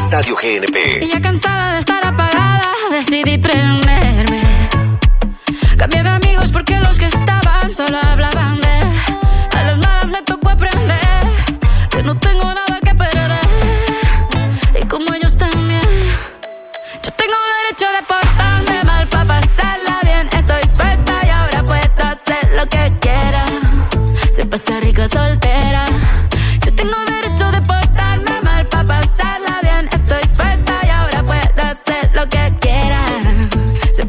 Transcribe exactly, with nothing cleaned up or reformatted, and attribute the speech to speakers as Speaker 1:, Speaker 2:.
Speaker 1: Radio G N P.
Speaker 2: Y ya cansada de estar apagada, decidí prenderme. Cambié de amigos porque los que estaban solo hablaban de él. A las malas me tocó aprender que no tengo nada que perder. Y como ellos también, yo tengo derecho de portarme mal pa' pasarla bien. Estoy suelta y ahora puedo hacer lo que quiera. Se pasa rico soltera.